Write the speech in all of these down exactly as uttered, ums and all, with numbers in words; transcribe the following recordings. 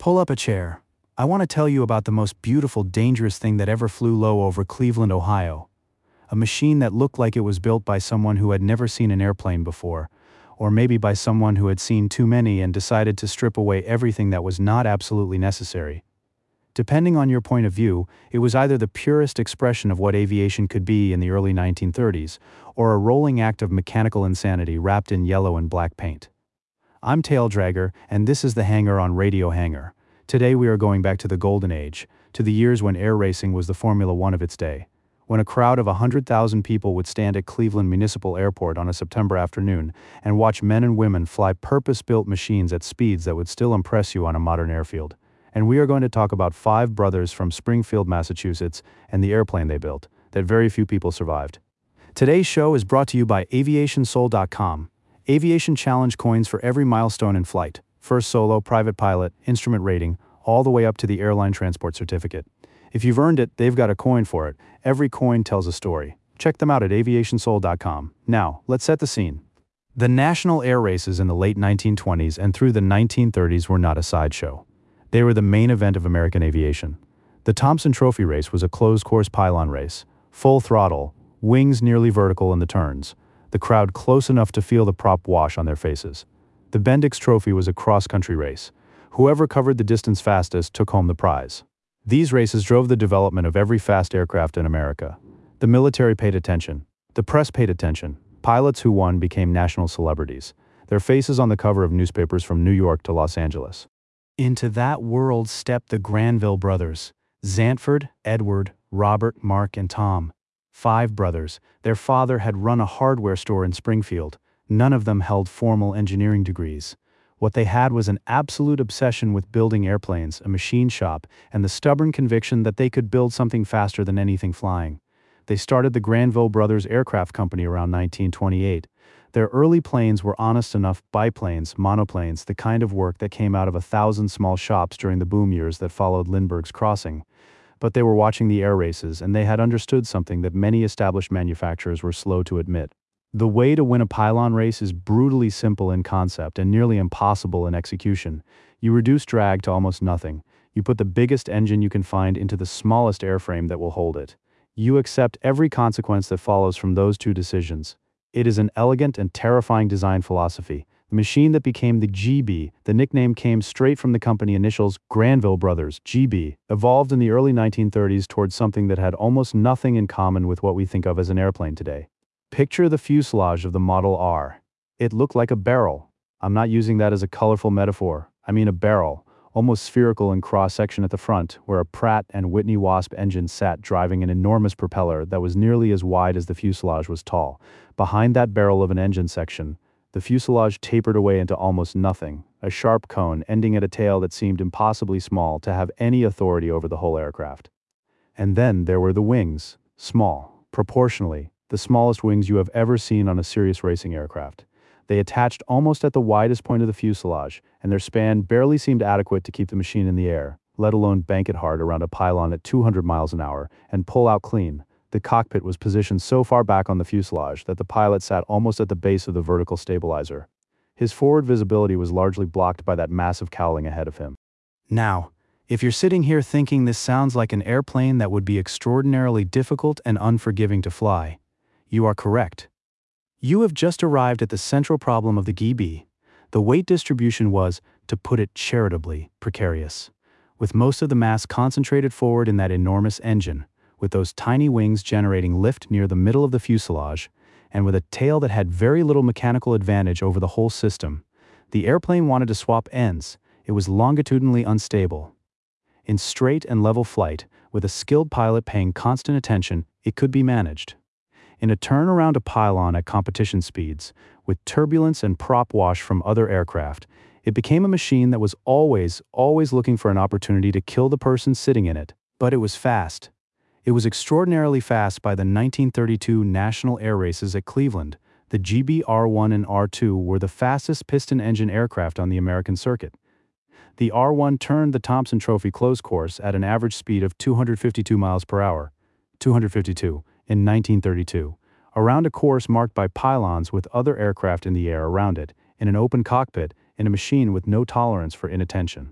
Pull up a chair. I want to tell you about the most beautiful, dangerous thing that ever flew low over Cleveland, Ohio. A machine that looked like it was built by someone who had never seen an airplane before, or maybe by someone who had seen too many and decided to strip away everything that was not absolutely necessary. Depending on your point of view, it was either the purest expression of what aviation could be in the early nineteen thirties, or a rolling act of mechanical insanity wrapped in yellow and black paint. I'm Tail Dragger, and this is The Hangar on Radio Hangar. Today we are going back to the golden age, to the years when air racing was the Formula One of its day. When a crowd of one hundred thousand people would stand at Cleveland Municipal Airport on a September afternoon and watch men and women fly purpose-built machines at speeds that would still impress you on a modern airfield. And we are going to talk about five brothers from Springfield, Massachusetts, and the airplane they built, that very few people survived. Today's show is brought to you by aviation soul dot com. Aviation Challenge coins for every milestone in flight, first solo, private pilot, instrument rating, all the way up to the airline transport certificate. If you've earned it, they've got a coin for it. Every coin tells a story. Check them out at aviation soul dot com. Now, let's set the scene. The national air races in the late nineteen twenties and through the nineteen thirties were not a sideshow. They were the main event of American aviation. The Thompson Trophy race was a closed-course pylon race, full throttle, wings nearly vertical in the turns, the crowd close enough to feel the prop wash on their faces. The Bendix Trophy was a cross-country race. Whoever covered the distance fastest took home the prize. These races drove the development of every fast aircraft in America. The military paid attention. The press paid attention. Pilots who won became national celebrities, their faces on the cover of newspapers from New York to Los Angeles. Into that world stepped the Granville brothers, Zandford, Edward, Robert, Mark, and Tom. Five brothers. Their father had run a hardware store in Springfield. None of them held formal engineering degrees. What they had was an absolute obsession with building airplanes, a machine shop, and the stubborn conviction that they could build something faster than anything flying. They started the Granville Brothers Aircraft Company around nineteen twenty-eight. Their early planes were honest enough biplanes, monoplanes, the kind of work that came out of a thousand small shops during the boom years that followed Lindbergh's crossing. But they were watching the air races, and they had understood something that many established manufacturers were slow to admit. The way to win a pylon race is brutally simple in concept and nearly impossible in execution. You reduce drag to almost nothing. You put the biggest engine you can find into the smallest airframe that will hold it. You accept every consequence that follows from those two decisions. It is an elegant and terrifying design philosophy. The machine that became the G B, the nickname came straight from the company initials Granville Brothers, G B, evolved in the early nineteen thirties towards something that had almost nothing in common with what we think of as an airplane today. Picture the fuselage of the Model R. It looked like a barrel. I'm not using that as a colorful metaphor. I mean a barrel, almost spherical in cross-section at the front, where a Pratt and Whitney Wasp engine sat driving an enormous propeller that was nearly as wide as the fuselage was tall. Behind that barrel of an engine section, the fuselage tapered away into almost nothing, a sharp cone ending at a tail that seemed impossibly small to have any authority over the whole aircraft. And then there were the wings, small, proportionally, the smallest wings you have ever seen on a serious racing aircraft. They attached almost at the widest point of the fuselage, and their span barely seemed adequate to keep the machine in the air, let alone bank it hard around a pylon at two hundred miles an hour and pull out clean. The cockpit was positioned so far back on the fuselage that the pilot sat almost at the base of the vertical stabilizer. His forward visibility was largely blocked by that massive cowling ahead of him. Now, if you're sitting here thinking this sounds like an airplane that would be extraordinarily difficult and unforgiving to fly, you are correct. You have just arrived at the central problem of the G B. The weight distribution was, to put it charitably, precarious. With most of the mass concentrated forward in that enormous engine, with those tiny wings generating lift near the middle of the fuselage, and with a tail that had very little mechanical advantage over the whole system, the airplane wanted to swap ends. It was longitudinally unstable. In straight and level flight, with a skilled pilot paying constant attention, it could be managed. In a turn around a pylon at competition speeds, with turbulence and prop wash from other aircraft, it became a machine that was always, always looking for an opportunity to kill the person sitting in it. But it was fast. It was extraordinarily fast by the nineteen thirty-two National Air Races at Cleveland. The G B R one and R two were the fastest piston engine aircraft on the American circuit. The R one turned the Thompson Trophy close course at an average speed of two hundred fifty-two miles per hour, two hundred fifty-two, in nineteen thirty-two, around a course marked by pylons with other aircraft in the air around it, in an open cockpit, in a machine with no tolerance for inattention.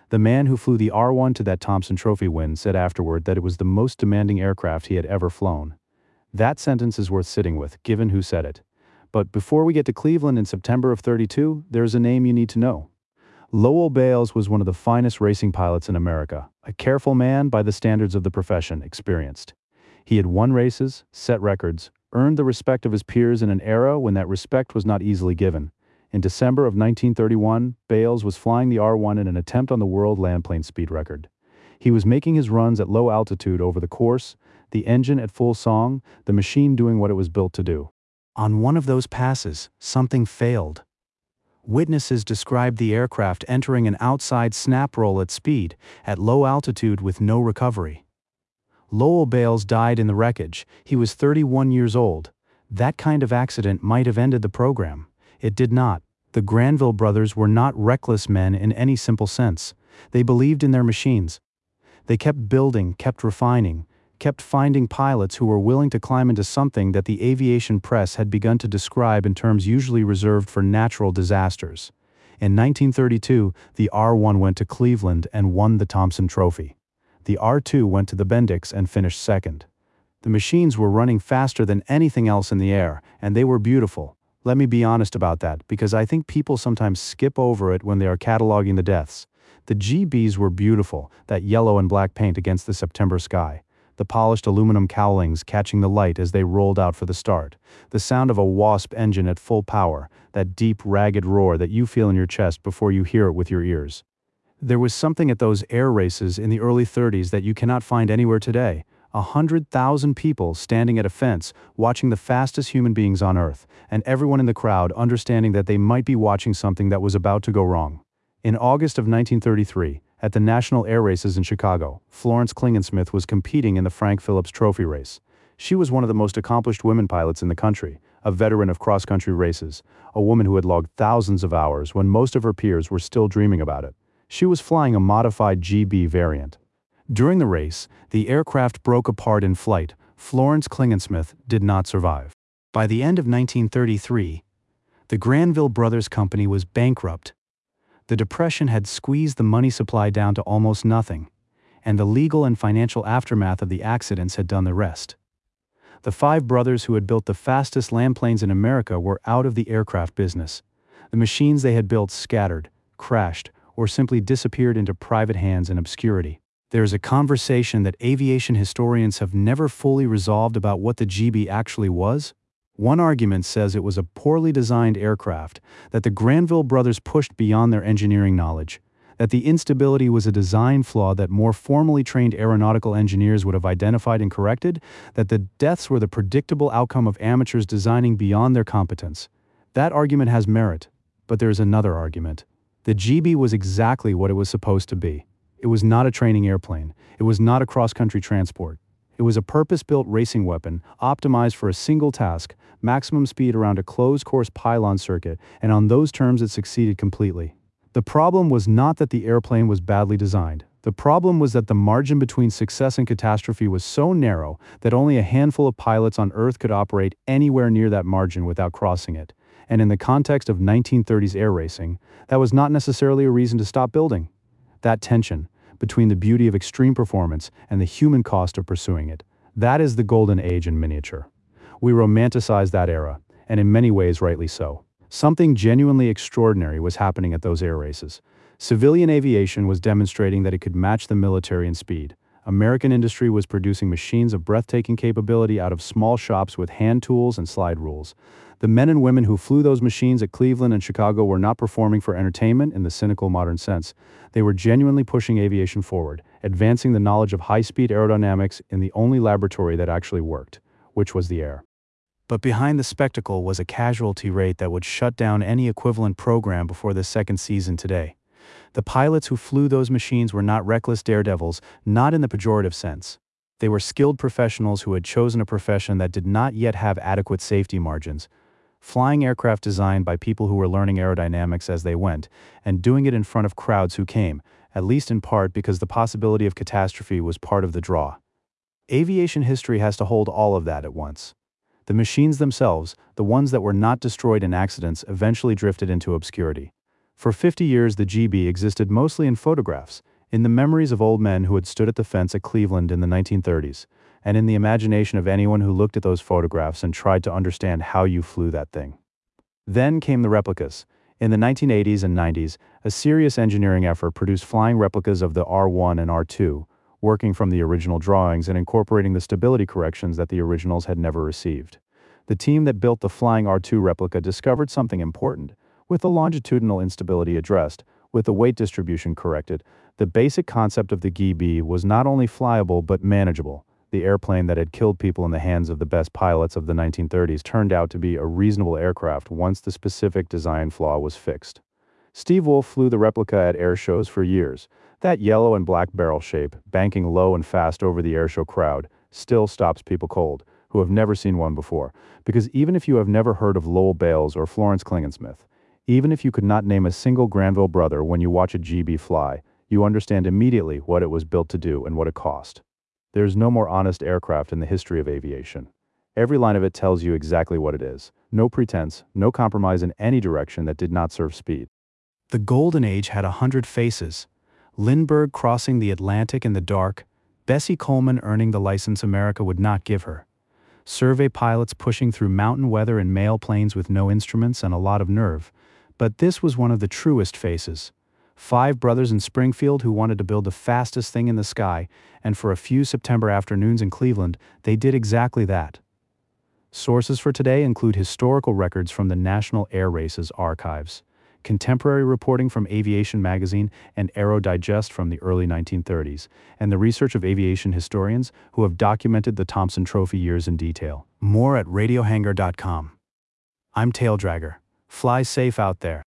The man who flew the R one to that Thompson Trophy win said afterward that it was the most demanding aircraft he had ever flown. That sentence is worth sitting with, given who said it. But before we get to Cleveland in September of thirty-two, there's a name you need to know. Lowell Bales was one of the finest racing pilots in America, a careful man by the standards of the profession, experienced. He had won races, set records, earned the respect of his peers in an era when that respect was not easily given. In December of nineteen thirty-one, Bales was flying the R one in an attempt on the world landplane speed record. He was making his runs at low altitude over the course, the engine at full song, the machine doing what it was built to do. On one of those passes, something failed. Witnesses described the aircraft entering an outside snap roll at speed, at low altitude with no recovery. Lowell Bales died in the wreckage. He was thirty-one years old. That kind of accident might have ended the program. It did not. The Granville brothers were not reckless men in any simple sense. They believed in their machines. They kept building, kept refining, kept finding pilots who were willing to climb into something that the aviation press had begun to describe in terms usually reserved for natural disasters. In nineteen thirty-two, the R one went to Cleveland and won the Thompson Trophy. The R two went to the Bendix and finished second. The machines were running faster than anything else in the air, and they were beautiful. Let me be honest about that, because I think people sometimes skip over it when they are cataloging the deaths. The G Bs were beautiful, that yellow and black paint against the September sky. The polished aluminum cowlings catching the light as they rolled out for the start. The sound of a Wasp engine at full power, that deep, ragged roar that you feel in your chest before you hear it with your ears. There was something at those air races in the early thirties that you cannot find anywhere today. A hundred thousand people standing at a fence, watching the fastest human beings on Earth, and everyone in the crowd understanding that they might be watching something that was about to go wrong. In August of nineteen thirty-three, at the National Air Races in Chicago, Florence Klingensmith was competing in the Frank Phillips Trophy race. She was one of the most accomplished women pilots in the country, a veteran of cross-country races, a woman who had logged thousands of hours when most of her peers were still dreaming about it. She was flying a modified G B variant. During the race, the aircraft broke apart in flight. Florence Klingensmith did not survive. By the end of nineteen thirty-three, the Granville Brothers Company was bankrupt. The Depression had squeezed the money supply down to almost nothing, and the legal and financial aftermath of the accidents had done the rest. The five brothers who had built the fastest land planes in America were out of the aircraft business. The machines they had built scattered, crashed, or simply disappeared into private hands in obscurity. There is a conversation that aviation historians have never fully resolved about what the G B actually was. One argument says it was a poorly designed aircraft, that the Granville brothers pushed beyond their engineering knowledge, that the instability was a design flaw that more formally trained aeronautical engineers would have identified and corrected, that the deaths were the predictable outcome of amateurs designing beyond their competence. That argument has merit, but there is another argument. The G B was exactly what it was supposed to be. It was not a training airplane. It was not a cross-country transport. It was a purpose-built racing weapon, optimized for a single task, maximum speed around a closed-course pylon circuit, and on those terms it succeeded completely. The problem was not that the airplane was badly designed. The problem was that the margin between success and catastrophe was so narrow that only a handful of pilots on Earth could operate anywhere near that margin without crossing it. And in the context of nineteen thirties air racing, that was not necessarily a reason to stop building. That tension between the beauty of extreme performance and the human cost of pursuing it, that is the golden age in miniature. We romanticize that era, and in many ways rightly so. Something genuinely extraordinary was happening at those air races. Civilian aviation was demonstrating that it could match the military in speed. American industry was producing machines of breathtaking capability out of small shops with hand tools and slide rules. The men and women who flew those machines at Cleveland and Chicago were not performing for entertainment in the cynical modern sense. They were genuinely pushing aviation forward, advancing the knowledge of high-speed aerodynamics in the only laboratory that actually worked, which was the air. But behind the spectacle was a casualty rate that would shut down any equivalent program before the second season today. The pilots who flew those machines were not reckless daredevils, not in the pejorative sense. They were skilled professionals who had chosen a profession that did not yet have adequate safety margins. Flying aircraft designed by people who were learning aerodynamics as they went, and doing it in front of crowds who came, at least in part because the possibility of catastrophe was part of the draw. Aviation history has to hold all of that at once. The machines themselves, the ones that were not destroyed in accidents, eventually drifted into obscurity. For fifty years the G B existed mostly in photographs, in the memories of old men who had stood at the fence at Cleveland in the nineteen thirties, and in the imagination of anyone who looked at those photographs and tried to understand how you flew that thing. Then came the replicas. In the nineteen eighties and nineties, a serious engineering effort produced flying replicas of the R one and R two, working from the original drawings and incorporating the stability corrections that the originals had never received. The team that built the flying R two replica discovered something important. With the longitudinal instability addressed, with the weight distribution corrected, the basic concept of the G B was not only flyable but manageable. The airplane that had killed people in the hands of the best pilots of the nineteen thirties turned out to be a reasonable aircraft once the specific design flaw was fixed. Steve Wolf flew the replica at air shows for years. That yellow and black barrel shape, banking low and fast over the airshow crowd, still stops people cold, who have never seen one before, because even if you have never heard of Lowell Bales or Florence Klingensmith, even if you could not name a single Granville brother when you watch a G B fly, you understand immediately what it was built to do and what it cost. There's no more honest aircraft in the history of aviation. Every line of it tells you exactly what it is. No pretense, no compromise in any direction that did not serve speed. The Golden Age had a hundred faces. Lindbergh crossing the Atlantic in the dark, Bessie Coleman earning the license America would not give her. Survey pilots pushing through mountain weather in mail planes with no instruments and a lot of nerve. But this was one of the truest faces. Five brothers in Springfield who wanted to build the fastest thing in the sky, and for a few September afternoons in Cleveland, they did exactly that. Sources for today include historical records from the National Air Races archives, contemporary reporting from Aviation Magazine and Aero Digest from the early nineteen thirties, and the research of aviation historians who have documented the Thompson Trophy years in detail. More at radio hangar dot com. I'm Taildragger. Fly safe out there.